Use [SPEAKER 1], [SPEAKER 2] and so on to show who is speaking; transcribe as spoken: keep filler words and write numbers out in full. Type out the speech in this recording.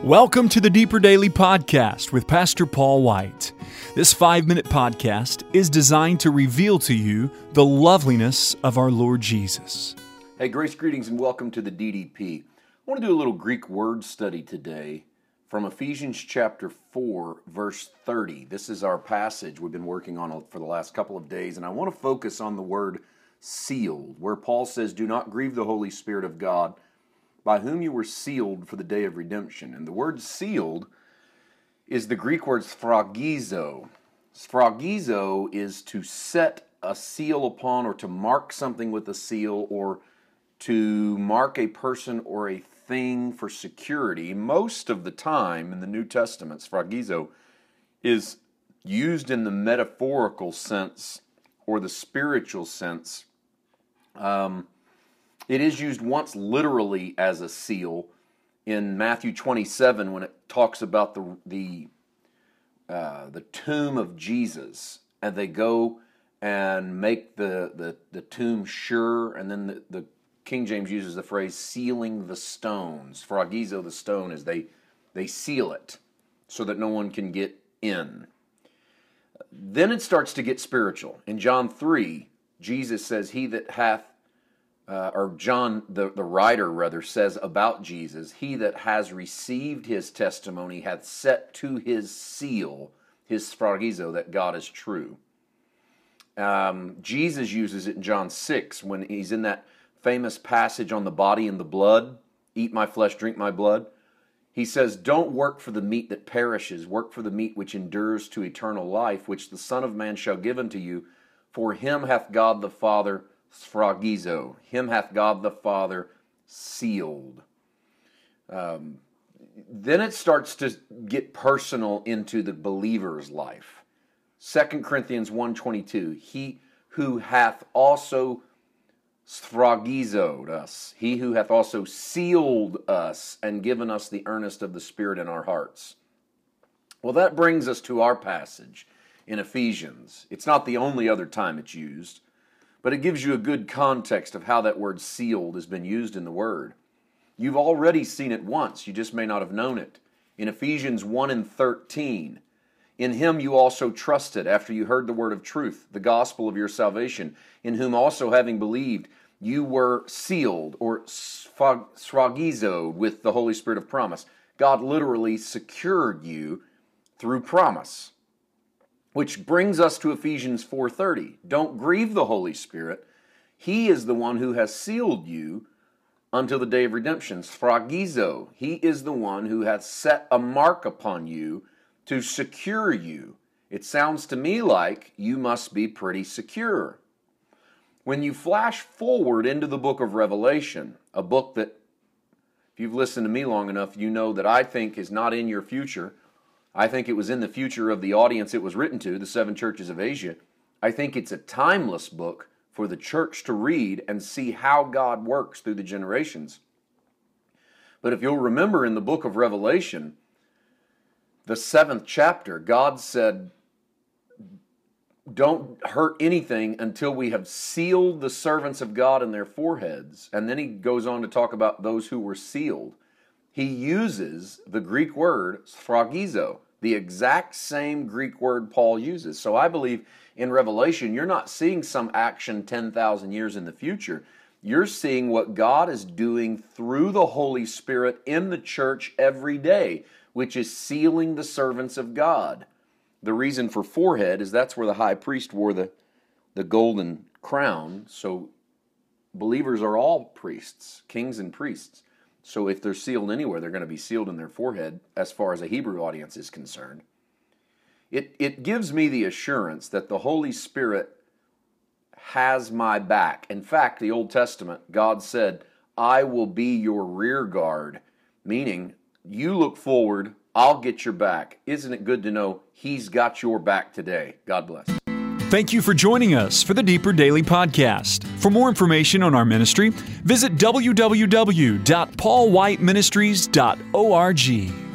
[SPEAKER 1] Welcome to the Deeper Daily Podcast with Pastor Paul White. This five-minute podcast is designed to reveal to you the loveliness of our Lord Jesus.
[SPEAKER 2] Hey, grace, greetings, and welcome to the D D P. I want to do a little Greek word study today from Ephesians chapter four, verse thirty. This is our passage we've been working on for the last couple of days, and I want to focus on the word sealed, where Paul says, "Do not grieve the Holy Spirit of God, by whom you were sealed for the day of redemption." And the word sealed is the Greek word sphragizo. Sphragizo is to set a seal upon, or to mark something with a seal, or to mark a person or a thing for security. Most of the time in the New Testament, sphragizo is used in the metaphorical sense or the spiritual sense. Um, It is used once literally as a seal in Matthew twenty-seven when it talks about the the uh, the tomb of Jesus, and they go and make the the, the tomb sure, and then the, the King James uses the phrase sealing the stones. Sphragizo, the stone, is they they seal it so that no one can get in. Then it starts to get spiritual. In John three, Jesus says, "He that hath Uh, or John, the, the writer rather, says about Jesus, he that has received his testimony hath set to his seal, his sphragizo, that God is true." Um, Jesus uses it in John six when he's in that famous passage on the body and the blood, "Eat my flesh, drink my blood." He says, "Don't work for the meat that perishes, work for the meat which endures to eternal life, which the Son of Man shall give unto you. For him hath God the Father sphragizo, him hath God the Father sealed." Um, then it starts to get personal into the believer's life. Second Corinthians one twenty-two, "He who hath also sphragizoed us, he who hath also sealed us and given us the earnest of the Spirit in our hearts." Well, that brings us to our passage in Ephesians. It's not the only other time it's used, but it gives you a good context of how that word sealed has been used in the Word. You've already seen it once, you just may not have known it. In Ephesians one and thirteen, "In him you also trusted, after you heard the word of truth, the gospel of your salvation, in whom also having believed, you were sealed," or sphragizoed, "with the Holy Spirit of promise." God literally secured you through promise. Which brings us to Ephesians four thirty. "Don't grieve the Holy Spirit. He is the one who has sealed you until the day of redemption." Sphragizo. He is the one who hath set a mark upon you to secure you. It sounds to me like you must be pretty secure. When you flash forward into the book of Revelation, a book that, if you've listened to me long enough, you know that I think is not in your future. I think it was in the future of the audience it was written to, the seven churches of Asia. I think it's a timeless book for the church to read and see how God works through the generations. But if you'll remember in the book of Revelation, the seventh chapter, God said, "Don't hurt anything until we have sealed the servants of God in their foreheads." And then he goes on to talk about those who were sealed. He uses the Greek word sphragizo, the exact same Greek word Paul uses. So I believe in Revelation, you're not seeing some action ten thousand years in the future. You're seeing what God is doing through the Holy Spirit in the church every day, which is sealing the servants of God. The reason for forehead is that's where the high priest wore the, the golden crown. So believers are all priests, kings and priests. So if they're sealed anywhere, they're going to be sealed in their forehead as far as a Hebrew audience is concerned. It, it gives me the assurance that the Holy Spirit has my back. In fact, the Old Testament, God said, "I will be your rear guard," meaning you look forward, I'll get your back. Isn't it good to know He's got your back today? God bless.
[SPEAKER 1] Thank you for joining us for the Deeper Daily Podcast. For more information on our ministry, visit w w w dot paul white ministries dot org.